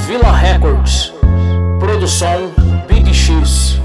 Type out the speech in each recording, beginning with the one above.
Vila Records, produção Big X.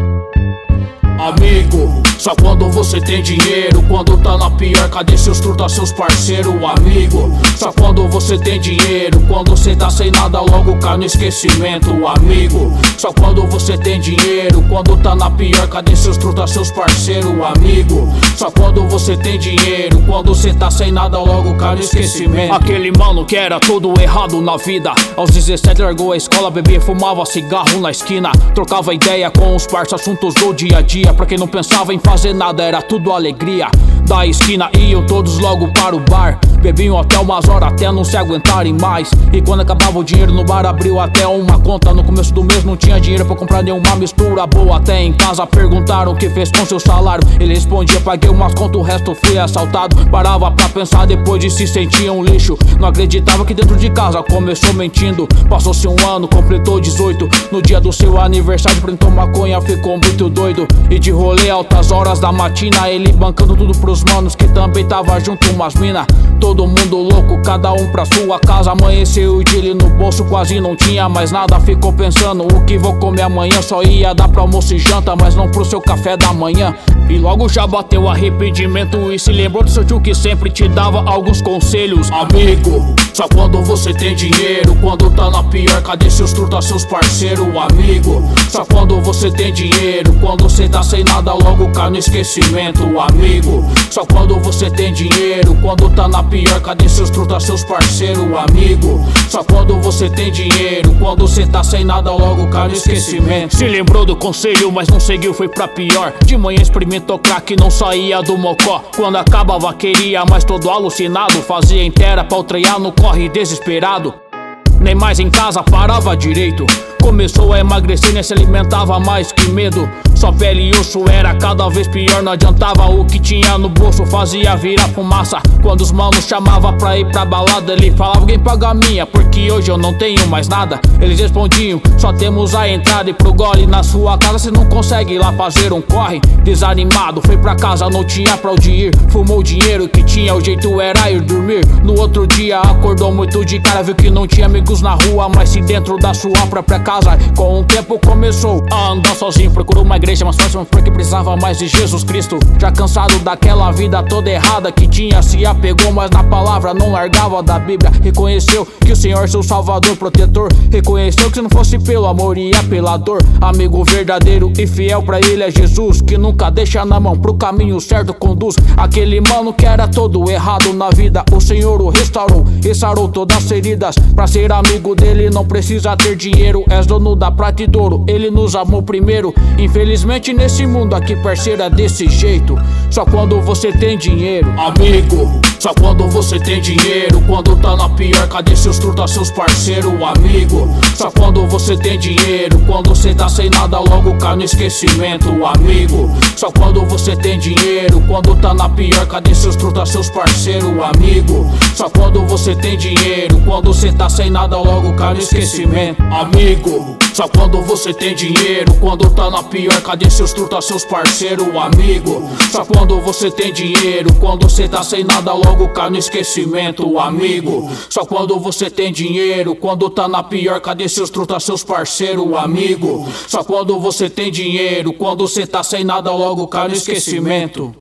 Amigo, só quando você tem dinheiro, quando tá na pior, cadê seus truta, seus parceiros? Amigo, só quando você tem dinheiro, quando cê tá sem nada, logo cai no esquecimento. Amigo, só quando você tem dinheiro, quando tá na pior, cadê seus truta, seus parceiros? Amigo, só quando você tem dinheiro, quando cê tá sem nada, logo cai no esquecimento. Aquele mano que era tudo errado na vida, aos 17 largou a escola, bebia, fumava cigarro na esquina, trocava ideia com os parceiros, assuntos do dia a dia. Pra quem não pensava em fazer nada, era tudo alegria. Da esquina iam todos logo para o bar, bebiam até umas horas até não se aguentarem mais. E quando acabava o dinheiro no bar, abriu até uma conta. No começo do mês não tinha dinheiro pra comprar nenhuma mistura boa. Até em casa perguntaram o que fez com seu salário. Ele respondia: paguei umas contas, o resto fui assaltado. Parava pra pensar, depois de se sentir um lixo. Não acreditava que dentro de casa começou mentindo. Passou-se um ano, completou 18. No dia do seu aniversário printou maconha, ficou muito doido. E de rolê altas horas da matina, ele bancando tudo pros manos que também tava junto umas mina. Todo mundo louco, cada um pra sua casa. Amanheceu o dia ele no bolso, quase não tinha mais nada. Ficou pensando, o que vou comer amanhã? Só ia dar pra almoço e janta, mas não pro seu café da manhã. E logo já bateu arrependimento e se lembrou do seu tio que sempre te dava alguns conselhos. Amigo, só quando você tem dinheiro, quando tá na pior, cadê seus truta, seus parceiros? Amigo, só quando você tem dinheiro, quando cê tá sem nada, logo cai no esquecimento. Amigo, só quando você tem dinheiro, quando tá na pior, cadê seus truta, seus parceiros? Amigo, só quando você tem dinheiro, quando cê tá sem nada, logo cai no esquecimento. Se lembrou do conselho, mas não seguiu, foi pra pior. De manhã experimentou crack, não saía do mocó. Quando acabava queria, mas todo alucinado, fazia inteira pra outrear no corre desesperado. Nem mais em casa parava direito, começou a emagrecer, nem se alimentava mais, que medo. Sua pele e osso era cada vez pior, não adiantava o que tinha no bolso, fazia virar fumaça. Quando os manos chamavam pra ir pra balada, ele falava: alguém paga a minha, porque hoje eu não tenho mais nada. Eles respondiam: só temos a entrada e pro gole na sua casa, cê não consegue lá fazer um corre. Desanimado, foi pra casa, não tinha pra onde ir, fumou o dinheiro que tinha, o jeito era ir dormir. No outro dia acordou muito de cara, viu que não tinha amigos na rua, mas sim dentro da sua própria casa. Com o tempo começou a andar sozinho, procurou uma igreja mais próxima porque precisava mais de Jesus Cristo. Já cansado daquela vida toda errada que tinha, se apegou mais na palavra, não largava da Bíblia. Reconheceu que o Senhor é seu salvador, protetor. Reconheceu que se não fosse pelo amor ia pela dor. Amigo verdadeiro e fiel pra ele é Jesus, que nunca deixa na mão, pro caminho certo conduz. Aquele mano que era todo errado na vida, o Senhor o restaurou e sarou todas as feridas. Pra ser amigo dele não precisa ter dinheiro, és dono da prata e do ouro, ele nos amou primeiro. Infelizmente nesse mundo aqui, parceiro, é desse jeito, só quando você tem dinheiro. Amigo, só quando você tem dinheiro, quando tá na pior, cadê seus truta, seus parceiros? Amigo, só quando você tem dinheiro, quando cê tá sem nada, logo cai no esquecimento. Amigo, só quando você tem dinheiro, quando tá na pior, cadê seus truta, seus parceiros? Amigo, só quando você tem dinheiro, quando cê tá sem nada, logo cai no esquecimento. Amigo, só quando você tem dinheiro, quando tá na pior, cadê seus truta, seus parceiros? Amigo, só quando você tem dinheiro, quando cê tá sem nada, logo cai no esquecimento. Amigo, só quando você tem dinheiro, quando tá na pior, cadê seus truta, seus parceiros? Amigo, só quando você tem dinheiro, quando cê tá sem nada, logo cai no esquecimento.